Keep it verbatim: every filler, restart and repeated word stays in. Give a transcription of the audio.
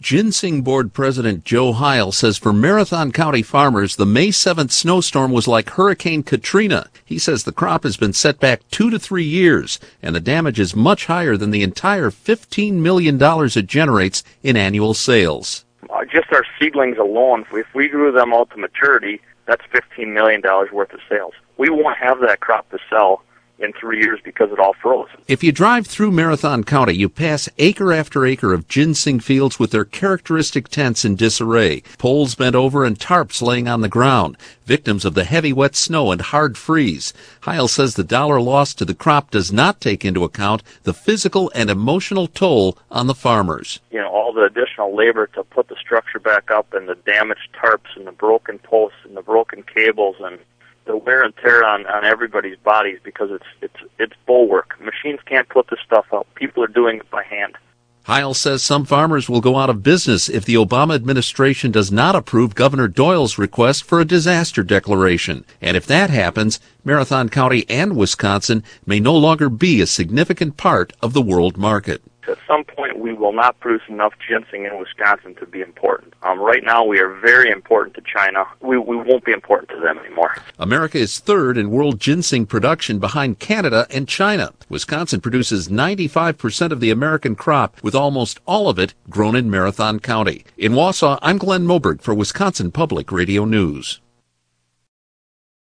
Ginseng Board President Joe Heil says for Marathon County farmers, the May seventh snowstorm was like Hurricane Katrina. He says the crop has been set back two to three years, and the damage is much higher than the entire fifteen million dollars it generates in annual sales. Uh, just our seedlings alone, if we grew them out to maturity, that's fifteen million dollars worth of sales. We won't have that crop to sell in three years because it all froze. If you drive through Marathon County, you pass acre after acre of ginseng fields with their characteristic tents in disarray, poles bent over and tarps laying on the ground, victims of the heavy wet snow and hard freeze. Heil says the dollar lost to the crop does not take into account the physical and emotional toll on the farmers. You know, all the additional labor to put the structure back up and the damaged tarps and the broken posts and the broken cables and the wear and tear on, on everybody's bodies because it's it's it's bulwark. Machines can't put this stuff up. People are doing it by hand. Heil says some farmers will go out of business if the Obama administration does not approve Governor Doyle's request for a disaster declaration. And if that happens, Marathon County and Wisconsin may no longer be a significant part of the world market. At some point, we will not produce enough ginseng in Wisconsin to be important. Um, right now, we are very important to China. We, we won't be important to them anymore. America is third in world ginseng production behind Canada and China. Wisconsin produces ninety-five percent of the American crop, with almost all of it grown in Marathon County. In Wausau, I'm Glenn Moberg for Wisconsin Public Radio News.